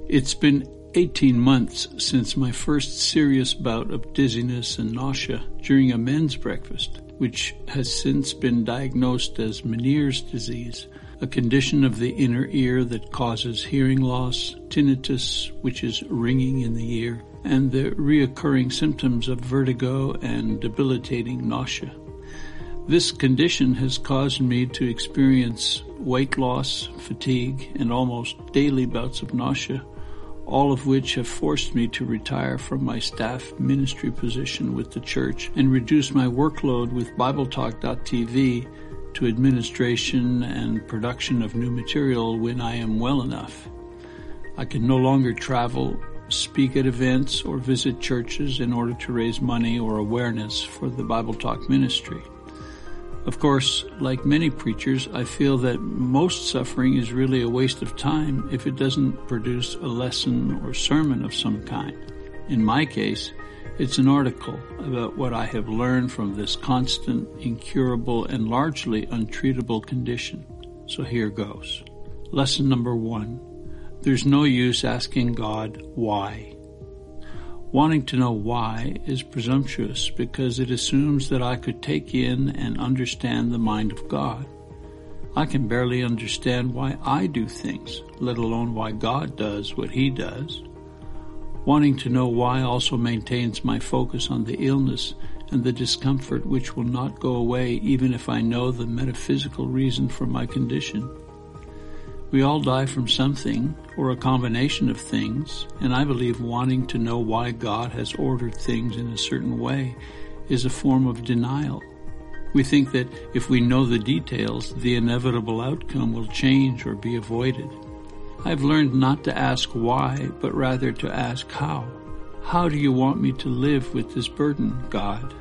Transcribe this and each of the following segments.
It's been 18 months since my first serious bout of dizziness and nausea during a men's breakfast, which has since been diagnosed as Meniere's disease, a condition of the inner ear that causes hearing loss, tinnitus, which is ringing in the ear, and the reoccurring symptoms of vertigo and debilitating nausea. This condition has caused me to experience weight loss, fatigue, and almost daily bouts of nausea, all of which have forced me to retire from my staff ministry position with the church and reduce my workload with BibleTalk.tv to administration and production of new material when I am well enough. I can no longer travel, speak at events, or visit churches in order to raise money or awareness for the Bible Talk ministry. Of course, like many preachers, I feel that most suffering is really a waste of time if it doesn't produce a lesson or sermon of some kind. In my case, it's an article about what I have learned from this constant, incurable, and largely untreatable condition. So here goes. Lesson number 1. There's no use asking God why. Wanting to know why is presumptuous because it assumes that I could take in and understand the mind of God. I can barely understand why I do things, let alone why God does what He does. Wanting to know why also maintains my focus on the illness and the discomfort which will not go away even if I know the metaphysical reason for my condition. We all die from something, or a combination of things, and I believe wanting to know why God has ordered things in a certain way is a form of denial. We think that if we know the details, the inevitable outcome will change or be avoided. I've learned not to ask why, but rather to ask how. How do you want me to live with this burden, God?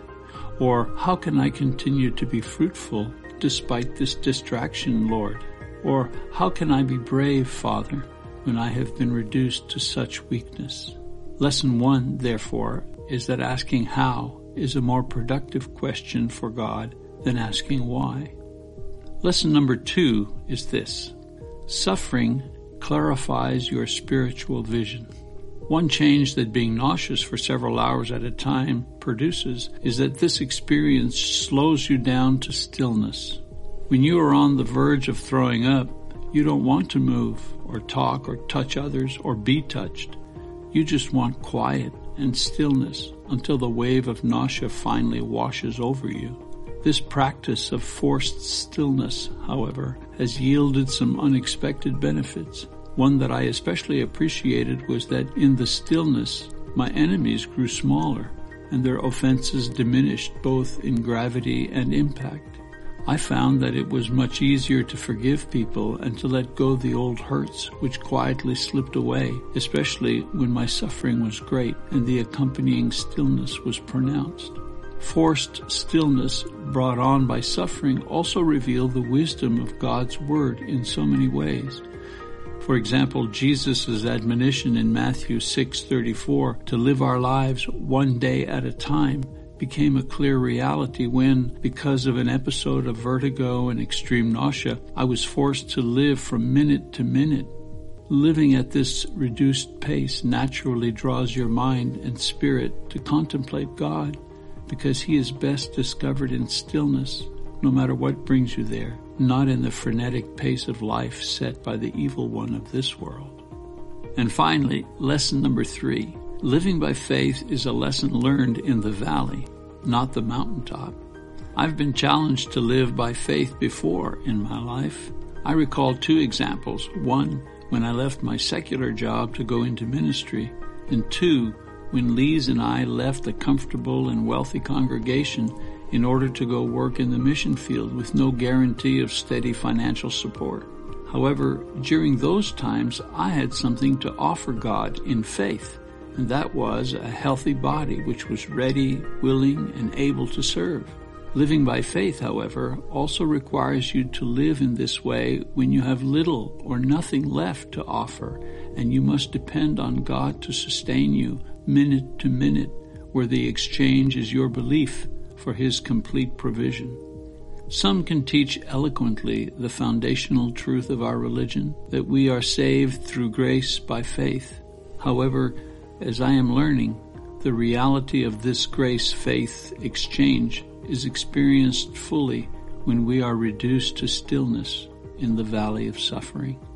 Or how can I continue to be fruitful despite this distraction, Lord? Or how can I be brave, Father, when I have been reduced to such weakness? Lesson 1, therefore, is that asking how is a more productive question for God than asking why. Lesson number 2 is this. Suffering clarifies your spiritual vision. One change that being nauseous for several hours at a time produces is that this experience slows you down to stillness. When you are on the verge of throwing up, you don't want to move or talk or touch others or be touched. You just want quiet and stillness until the wave of nausea finally washes over you. This practice of forced stillness, however, has yielded some unexpected benefits. One that I especially appreciated was that in the stillness, my enemies grew smaller and their offenses diminished both in gravity and impact. I found that it was much easier to forgive people and to let go the old hurts which quietly slipped away, especially when my suffering was great and the accompanying stillness was pronounced. Forced stillness brought on by suffering also revealed the wisdom of God's Word in so many ways. For example, Jesus' admonition in Matthew 6:34 to live our lives one day at a time became a clear reality when, because of an episode of vertigo and extreme nausea, I was forced to live from minute to minute. Living at this reduced pace naturally draws your mind and spirit to contemplate God, because He is best discovered in stillness, no matter what brings you there, not in the frenetic pace of life set by the evil one of this world. And finally, lesson number 3. Living by faith is a lesson learned in the valley, not the mountaintop. I've been challenged to live by faith before in my life. I recall 2 examples. 1, when I left my secular job to go into ministry, and 2, when Lise and I left a comfortable and wealthy congregation in order to go work in the mission field with no guarantee of steady financial support. However, during those times, I had something to offer God in faith, and that was a healthy body which was ready, willing, and able to serve. Living by faith, however, also requires you to live in this way when you have little or nothing left to offer, and you must depend on God to sustain you minute to minute, where the exchange is your belief for His complete provision. Some can teach eloquently the foundational truth of our religion, that we are saved through grace by faith. However, as I am learning, the reality of this grace-faith exchange is experienced fully when we are reduced to stillness in the valley of suffering.